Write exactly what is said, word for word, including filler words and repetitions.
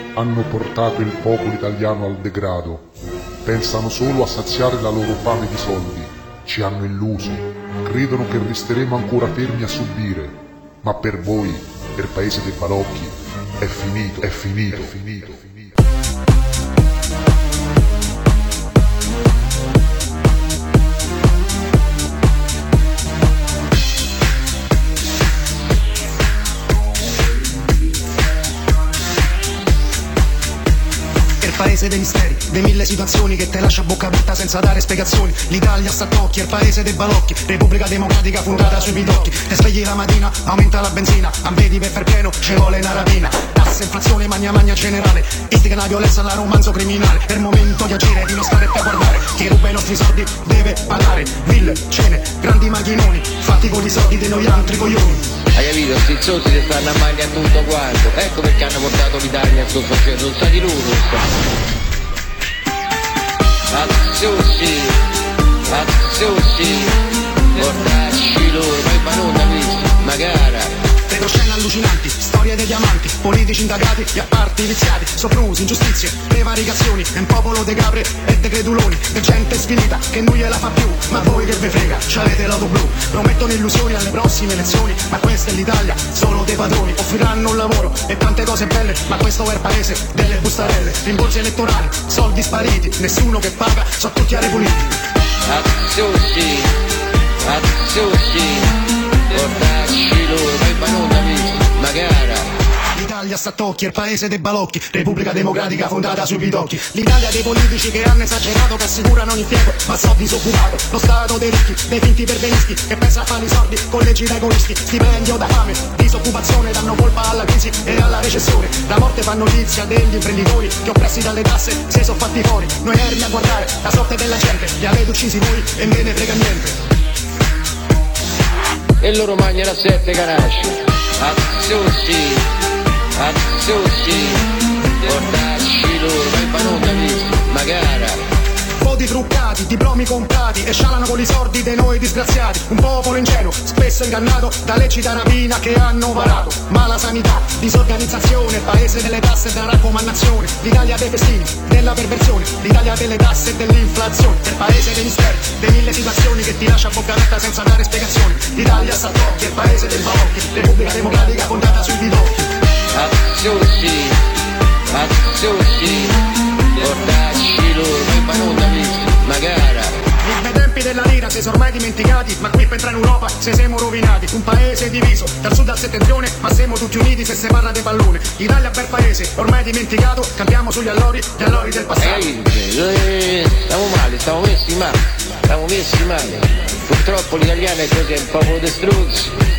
hanno portato il popolo italiano al degrado. Pensano solo a saziare la loro fame di soldi. Ci hanno illuso. Credono che resteremo ancora fermi a subire. Ma per voi, per paese dei balocchi, è finito, è finito, è finito, è finito. Paese dei misteri, dei mille situazioni che te lascia a bocca aperta senza dare spiegazioni. L'Italia sta a tocchi, è il paese dei balocchi, Repubblica Democratica fundata sui bidocchi. Te svegli la mattina, aumenta la benzina, ambedi per pieno, ci vuole una rapina. Tasse, inflazione, magna magna generale, istiga la violenza alla romanzo criminale. È il momento di agire, di non stare più a guardare. Chi ruba i nostri soldi deve pagare. Ville, cene, grandi macchinoni, fatti con i soldi dei noi altri coglioni. Hai capito? Sti zozzi si stanno a mangiare tutto quanto. Ecco perché hanno portato l'Italia a sto facendo. Sono stati loro. Azzuzzi, azzuzzi, portacci loro, ma non da qui, magara. Retroscena allucinanti, storie dei diamanti, politici indagati e apparti viziati, soprusi, ingiustizie, prevaricazioni, è un popolo de capre e de creduloni, de gente sfinita che non gliela fa più, ma voi che ve frega, c'avete l'auto blu, promettono illusioni alle prossime elezioni, ma questa è l'Italia, solo dei padroni, offriranno un lavoro e tante cose belle, ma questo è il paese delle bustarelle, rimborsi elettorali, soldi spariti, nessuno che paga, sono tutti a ripuliti. Azzuzzi, azzuzzi, portacci loro, ma non da qui, magara. L'Italia sta a tocchi, è il paese dei balocchi, Repubblica Democratica fondata sui pidocchi. L'Italia dei politici che hanno esagerato, che assicurano un impiego, ma so disoccupato. Lo Stato dei ricchi, dei finti perbenisti, che pensa a fare i soldi con leggi da egoisti. Stipendio da fame, disoccupazione, danno colpa alla crisi e alla recessione. La morte fa notizia degli imprenditori, che oppressi dalle tasse si sono fatti fuori. Noi ermi a guardare la sorte della gente, li avete uccisi voi e me ne frega niente. E loro mangiano a sette canasci. Azzuzzi, azzuzzi, portacci loro, ma non da qui, magara. Voti truccati, diplomi comprati e scialano con i sordi dei noi disgraziati. Un popolo ingenuo, spesso ingannato da leggi da rapina che hanno varato. Ma la sanità, disorganizzazione, il paese delle tasse e della raccomandazione. L'Italia dei festini, della perversione, l'Italia delle tasse e dell'inflazione. Il paese dei misteri, dei mille situazioni che ti lascia a bocca aperta senza dare spiegazioni. L'Italia sta a tocchi, è il paese dei balocchi, Repubblica Democratica fondata sui bidocchi. Azzuzzi, azzuzzi, portacci loro, ma non da qui, magara. I bei tempi della lira si sono ormai dimenticati, ma qui per entrare in Europa se siamo rovinati. Un paese diviso, dal sud al settentrione, ma siamo tutti uniti se si parla di pallone. Italia bel paese, ormai dimenticato, campiamo sugli allori, gli allori del passato. Eh, stiamo male, stiamo messi male, stiamo messi male. Purtroppo l'italiano è così, è un popolo di struzzi.